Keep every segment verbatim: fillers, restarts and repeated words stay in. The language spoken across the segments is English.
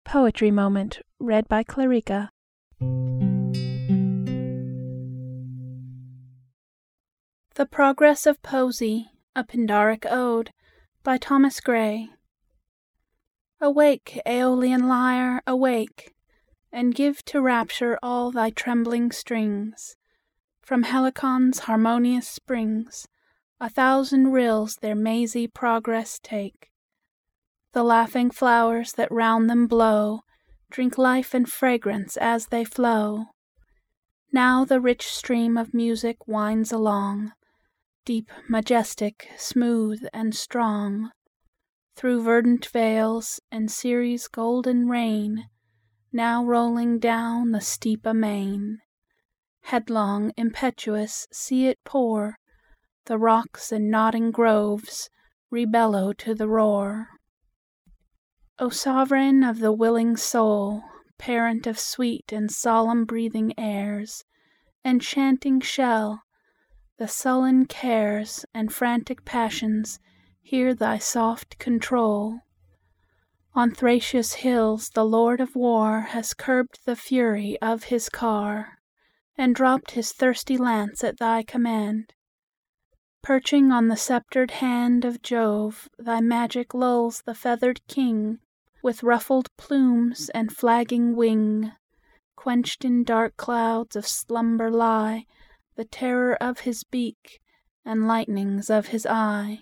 Poetry Moment, read by Clarica. The Progress of Poesy, a Pindaric Ode, by Thomas Gray. Awake, Aeolian lyre, awake, and give to rapture all thy trembling strings. From Helicon's harmonious springs, a thousand rills their mazy progress take. The laughing flowers that round them blow drink life and fragrance as they flow. Now the rich stream of music winds along, deep, majestic, smooth, and strong, through verdant vales and Ceres' golden rain, now rolling down the steep amain. Headlong, impetuous, see it pour, the rocks and nodding groves rebellow to the roar. O sovereign of the willing soul, parent of sweet and solemn breathing airs, enchanting shell, the sullen cares and frantic passions hear thy soft control. On Thracia's hills the Lord of War has curbed the fury of his car, and dropped his thirsty lance at thy command. Perching on the sceptred hand of Jove, thy magic lulls the feathered king. With ruffled plumes and flagging wing, quenched in dark clouds of slumber lie the terror of his beak and lightnings of his eye.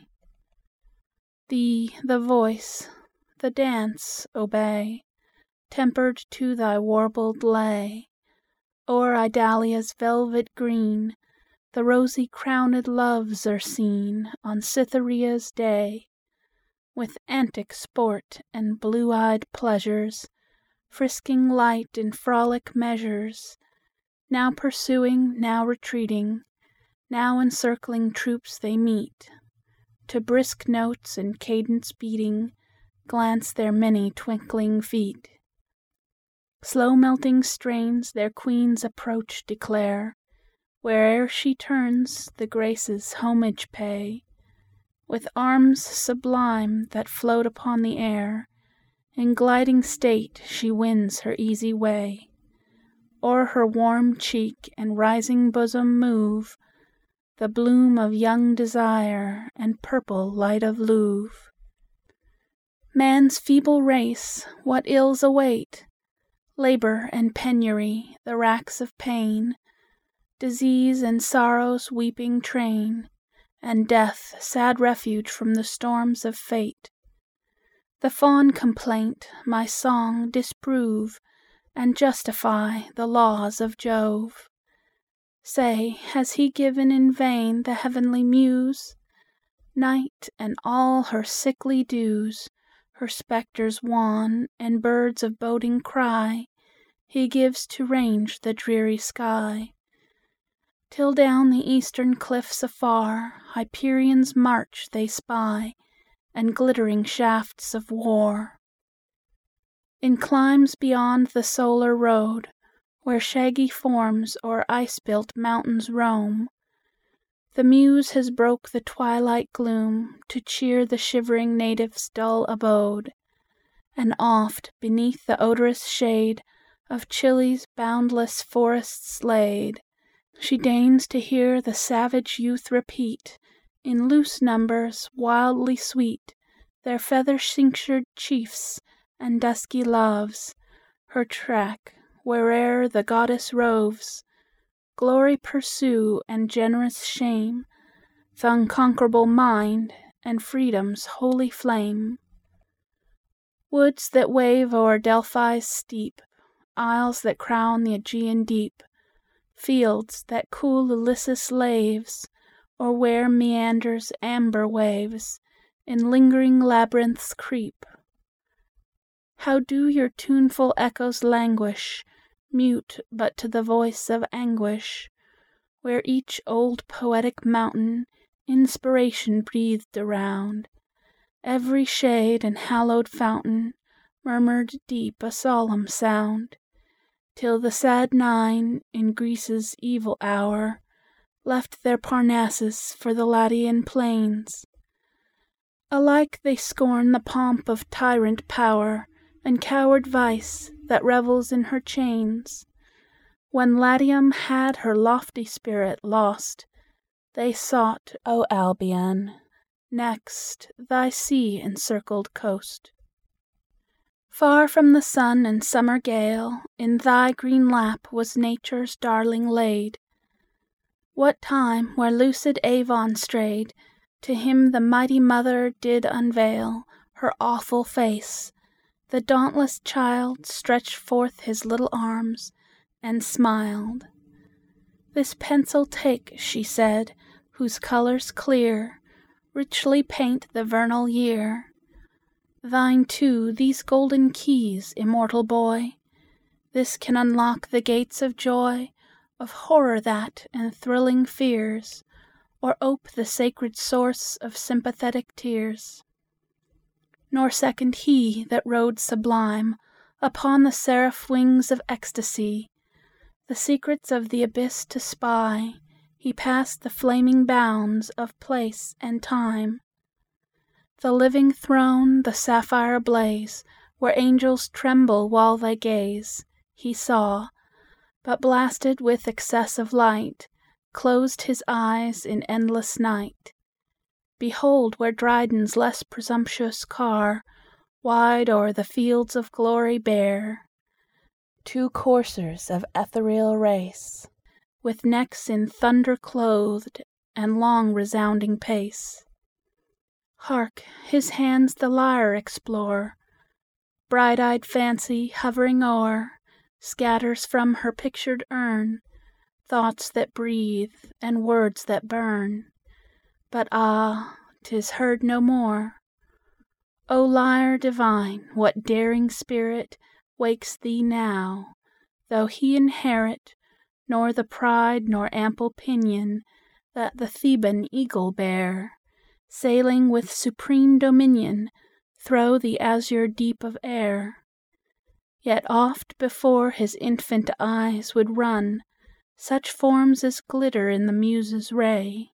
Thee the voice, the dance obey, tempered to thy warbled lay. O'er Idalia's velvet green, the rosy crowned loves are seen on Cytherea's day. With antic sport and blue-eyed pleasures, frisking light in frolic measures, now pursuing, now retreating, now encircling troops they meet. To brisk notes and cadence beating, glance their many twinkling feet. Slow melting strains their queen's approach declare, where'er she turns the Graces homage pay. With arms sublime that float upon the air, in gliding state she wins her easy way. O'er her warm cheek and rising bosom move the bloom of young desire and purple light of Louvre. Man's feeble race, what ills await! Labor and penury, the racks of pain, disease and sorrow's weeping train, and death, sad refuge from the storms of fate. The fond complaint, my song disprove, and justify the laws of Jove. Say, has he given in vain the heavenly Muse? Night and all her sickly dews, her spectres wan, and birds of boding cry, he gives to range the dreary sky. Till down the eastern cliffs afar Hyperion's march they spy, and glittering shafts of war. In climes beyond the solar road, where shaggy forms o'er ice-built mountains roam, the Muse has broke the twilight gloom to cheer the shivering native's dull abode, and oft beneath the odorous shade of Chile's boundless forests laid, she deigns to hear the savage youth repeat, in loose numbers wildly sweet, their feather-cinctured chiefs and dusky loves, her track, where'er the goddess roves, glory pursue and generous shame, th' unconquerable mind, and freedom's holy flame. Woods that wave o'er Delphi's steep, isles that crown the Aegean deep, fields that cool Ilissus laves, or where meanders amber waves, in lingering labyrinths creep. How do your tuneful echoes languish, mute but to the voice of anguish, where each old poetic mountain inspiration breathed around, every shade and hallowed fountain murmured deep a solemn sound, till the sad Nine, in Greece's evil hour, left their Parnassus for the Latian plains. Alike they scorn the pomp of tyrant power, and coward Vice that revels in her chains. When Latium had her lofty spirit lost, they sought, O Albion, next thy sea-encircled coast. Far from the sun and summer gale, in thy green lap was Nature's darling laid. What time, where lucid Avon strayed, to him the mighty mother did unveil her awful face, the dauntless child stretched forth his little arms, and smiled. This pencil take, she said, whose colours clear richly paint the vernal year. Thine too these golden keys, immortal boy. This can unlock the gates of joy, of horror that, and thrilling fears, or ope the sacred source of sympathetic tears. Nor second he that rode sublime upon the seraph wings of ecstasy, the secrets of the abyss to spy. He passed the flaming bounds of place and time. The living throne, the sapphire blaze, where angels tremble while they gaze, he saw, but blasted with excess of light, closed his eyes in endless night. Behold where Dryden's less presumptuous car wide o'er the fields of glory bear two coursers of ethereal race, with necks in thunder clothed, and long resounding pace. Hark! his hands the lyre explore. Bright-eyed Fancy, hovering o'er, scatters from her pictured urn thoughts that breathe, and words that burn. But ah, 'tis heard no more. O lyre divine, what daring spirit wakes thee now, though he inherit nor the pride nor ample pinion that the Theban eagle bear, sailing with supreme dominion thro' the azure deep of air? Yet oft before his infant eyes would run such forms as glitter in the Muse's ray,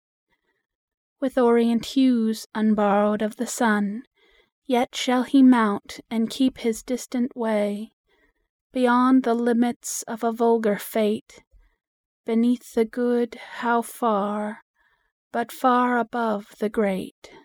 with orient hues unborrowed of the sun. Yet shall he mount and keep his distant way, beyond the limits of a vulgar fate, beneath the good how far, but far above the great.